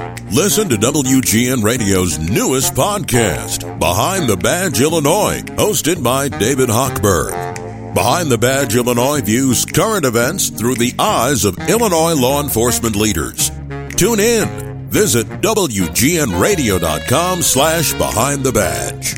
Listen to WGN Radio's newest podcast, Behind the Badge Illinois, hosted by David Hochberg. Behind the Badge Illinois views current events through the eyes of Illinois law enforcement leaders. Tune in. Visit WGNRadio.com/Behind the Badge.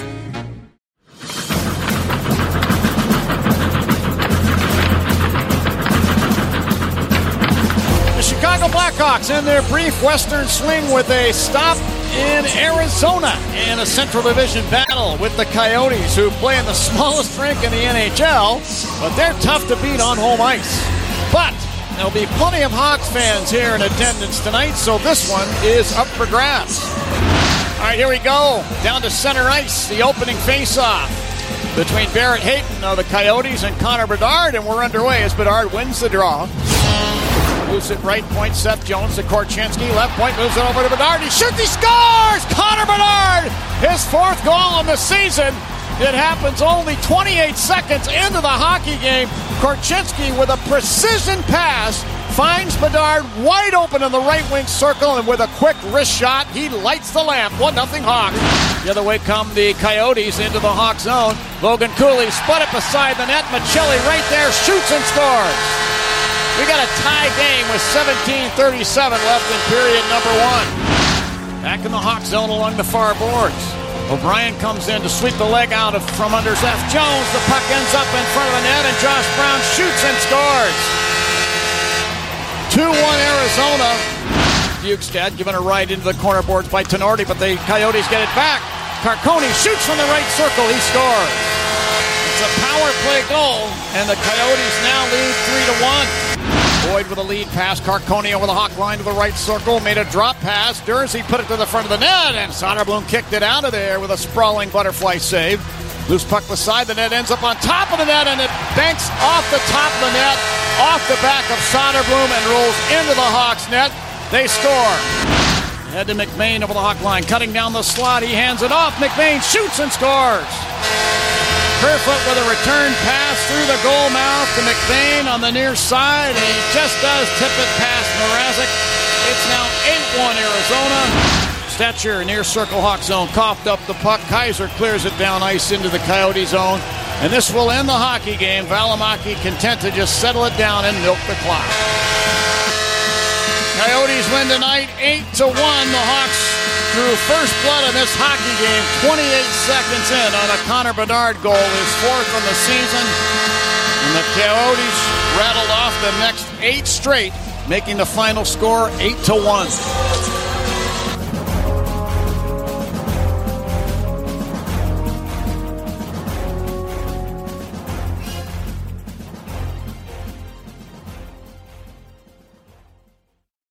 Chicago Blackhawks in their brief western swing with a stop in Arizona in a Central Division battle with the Coyotes, who play in the smallest rink in the NHL, but they're tough to beat on home ice. But there'll be plenty of Hawks fans here in attendance tonight, so this one is up for grabs. All right, here we go. Down to center ice, the opening face-off between Barrett Hayton of the Coyotes and Connor Bedard, and we're underway as Bedard wins the draw. Moves it right point, Seth Jones to Korchinski. Left point, moves it over to Bedard. He shoots, he scores! Connor Bedard! His fourth goal of the season. It happens only 28 seconds into the hockey game. Korchinski with a precision pass finds Bedard wide open in the right wing circle, and with a quick wrist shot, he lights the lamp. 1-0 Hawks. The other way come the Coyotes into the Hawk zone. Logan Cooley split it beside the net. Michelli right there, shoots and scores. We got a tie game with 17:37 left in period number one. Back in the Hawk zone along the far boards. O'Brien comes in to sweep the leg out from under Seth Jones. The puck ends up in front of the net, and Josh Brown shoots and scores. 2-1 Arizona. Bjugstad given a ride into the corner boards by Tenorti, but the Coyotes get it back. Carcone shoots from the right circle. He scores. It's a power play goal, and the Coyotes now lead 3-1. Boyd with a lead pass. Carcone over the Hawk line to the right circle. Made a drop pass. Dursey put it to the front of the net, and Soderblom kicked it out of there with a sprawling butterfly save. Loose puck beside the net, ends up on top of the net, and it banks off the top of the net, off the back of Soderblom, and rolls into the Hawks net. They score. Head to McBain over the Hawk line. Cutting down the slot. He hands it off. McBain shoots and scores. Kerfoot with a return pass through the goal mouth to McBain on the near side, and he just does tip it past Mrazek. It's now 8-1 Arizona. Stetcher near circle Hawk zone, coughed up the puck. Kaiser clears it down ice into the Coyote zone, and this will end the hockey game. Valimaki content to just settle it down and milk the clock. Coyotes win tonight 8-1. The Hawks drew first blood in this hockey game 28 seconds in on a Connor Bedard goal, his fourth on the season. And the Coyotes rattled off the next 8 straight, making the final score 8-1.